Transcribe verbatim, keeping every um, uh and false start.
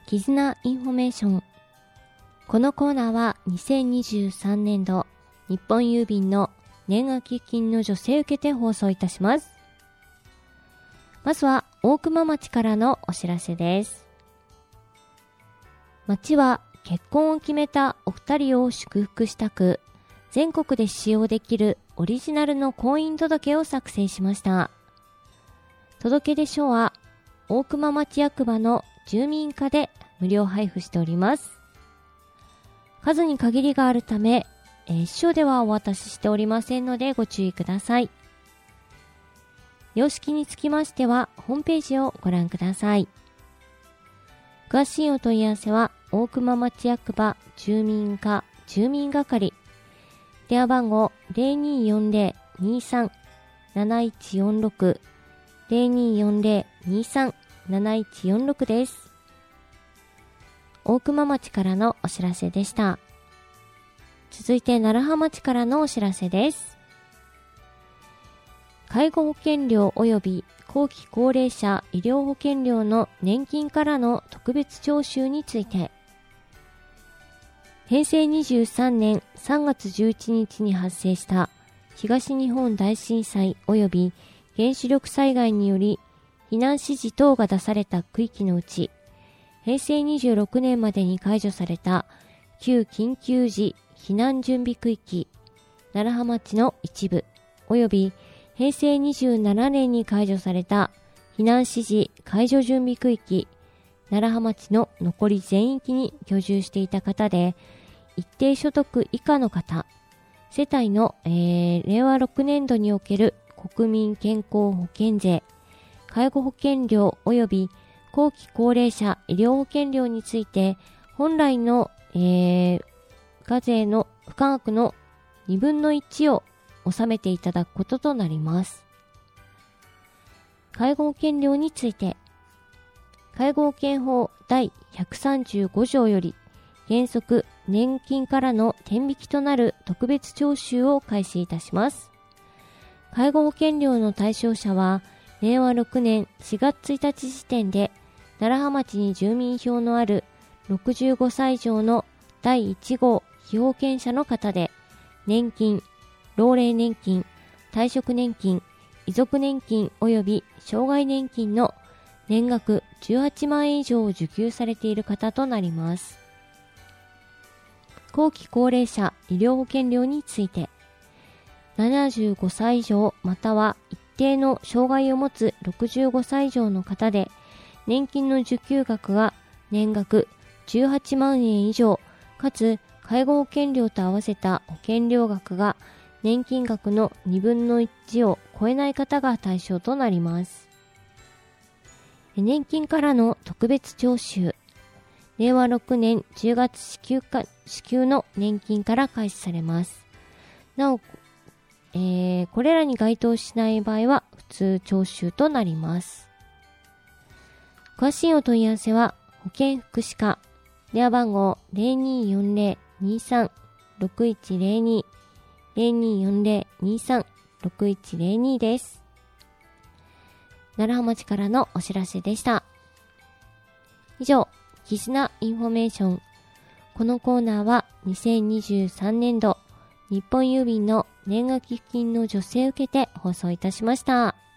絆インフォメーション。このコーナーはにせんにじゅうさんねんど日本郵便の年賀寄付金の助成を受けて放送いたします。まずは大熊町からのお知らせです。町は結婚を決めたお二人を祝福したく、全国で使用できるオリジナルの婚姻届を作成しました。届出書は大熊町役場の住民課で無料配布しております。数に限りがあるため、えー、書ではお渡ししておりませんのでご注意ください。様式につきましてはホームページをご覧ください。詳しいお問い合わせは大熊町役場住民課住民係、電話番号 ゼロにーよんゼロ にーさん なないちよんろく ゼロにーよんゼロ にーさん なないちよんろく です。大熊町からのお知らせでした。続いて楢葉町からのお知らせです。介護保険料及び後期高齢者医療保険料の年金からの特別徴収について、へいせいにじゅうさんねんさんがつじゅういちにちに発生した東日本大震災及び原子力災害により避難指示等が出された区域のうち、へいせいにじゅうろくねんまでに解除された旧緊急時避難準備区域楢葉町の一部及びへいせいにじゅうななねんに解除された避難指示解除準備区域楢葉町の残り全域に居住していた方で、一定所得以下の方、世帯の、えー、れいわろくねんどにおける国民健康保険税、介護保険料及び後期高齢者医療保険料について、本来の、えー、課税の付加額のにぶんのいちを納めていただくこととなります。介護保険料について、介護保険法だいひゃくさんじゅうごじょうより原則年金からの天引きとなる特別徴収を開始いたします。介護保険料の対象者はれいわろくねんしがつついたち時点で楢葉町に住民票のあるろくじゅうごさい以上のだいいちごう被保険者の方で、年金、老齢年金、退職年金、遺族年金及び障害年金の年額じゅうはちまんえん以上を受給されている方となります。後期高齢者医療保険料について、ななじゅうごさい以上または一定の障害を持つろくじゅうごさい以上の方で、年金の受給額が年額じゅうはちまんえん以上、かつ介護保険料と合わせた保険料額が年金額のにぶんのいちを超えない方が対象となります。年金からの特別徴収、れいわろくねんじゅうがつ支給か支給の年金から開始されます。なお、えー、これらに該当しない場合は普通徴収となります。詳しいお問い合わせは保健福祉課、電話番号 ゼロにーよんゼロ にーさん ろくいちゼロに ゼロにーよんゼロ にーさん ろくいちゼロに です。楢葉町からのお知らせでした。以上、絆インフォメーション。このコーナーはにせんにじゅうさんねんど日本郵便の年賀寄付金の助成を受けて放送いたしました。